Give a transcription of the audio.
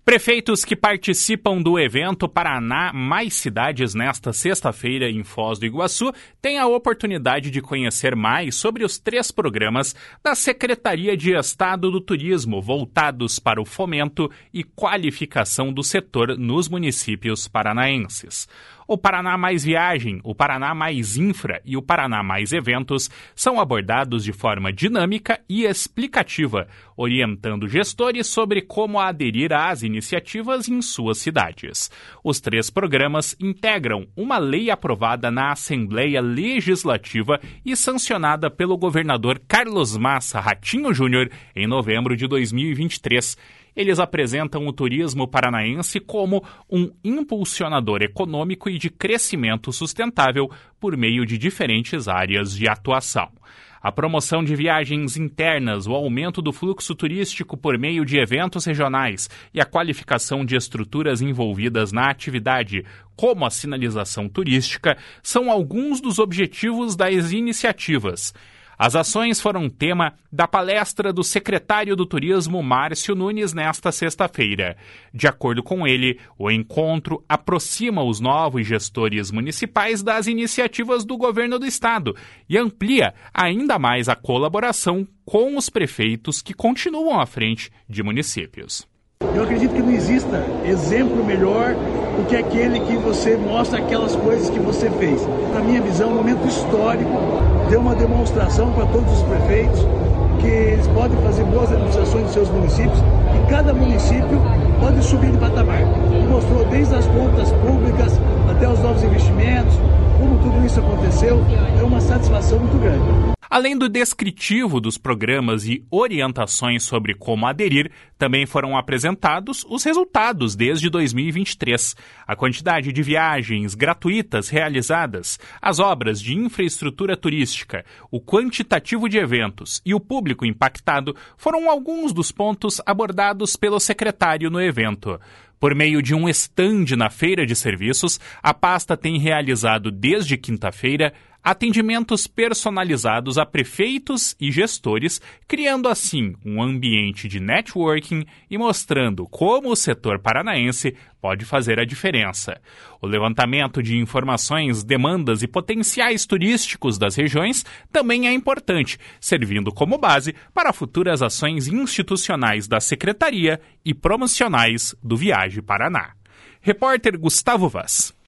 Prefeitos que participam do evento Paraná Mais Cidades nesta sexta-feira em Foz do Iguaçu têm a oportunidade de conhecer mais sobre os 3 programas da Secretaria de Estado do Turismo voltados para o fomento e qualificação do setor nos municípios paranaenses. O Paraná Mais Viagem, o Paraná Mais Infra e o Paraná Mais Eventos são abordados de forma dinâmica e explicativa, orientando gestores sobre como aderir às iniciativas em suas cidades. Os 3 programas integram uma lei aprovada na Assembleia Legislativa e sancionada pelo governador Carlos Massa Ratinho Júnior em novembro de 2023. Eles apresentam o turismo paranaense como um impulsionador econômico e de crescimento sustentável por meio de diferentes áreas de atuação. A promoção de viagens internas, o aumento do fluxo turístico por meio de eventos regionais e a qualificação de estruturas envolvidas na atividade, como a sinalização turística, são alguns dos objetivos das iniciativas. As ações foram tema da palestra do secretário do Turismo, Márcio Nunes, nesta sexta-feira. De acordo com ele, o encontro aproxima os novos gestores municipais das iniciativas do governo do estado e amplia ainda mais a colaboração com os prefeitos que continuam à frente de municípios. Eu acredito que não exista exemplo melhor do que aquele que você mostra aquelas coisas que você fez. Na minha visão, um momento histórico, deu uma demonstração para todos os prefeitos que eles podem fazer boas administrações dos seus municípios e cada município pode subir de patamar. E mostrou desde as contas públicas até os novos investimentos, como tudo isso aconteceu, é uma satisfação muito grande. Além do descritivo dos programas e orientações sobre como aderir, também foram apresentados os resultados desde 2023. A quantidade de viagens gratuitas realizadas, as obras de infraestrutura turística, o quantitativo de eventos e o público impactado foram alguns dos pontos abordados pelo secretário no evento. Por meio de um estande na Feira de Serviços, a pasta tem realizado desde quinta-feira atendimentos personalizados a prefeitos e gestores, criando assim um ambiente de networking e mostrando como o setor paranaense pode fazer a diferença. O levantamento de informações, demandas e potenciais turísticos das regiões também é importante, servindo como base para futuras ações institucionais da Secretaria e promocionais do Viaje Paraná. Repórter Gustavo Vaz.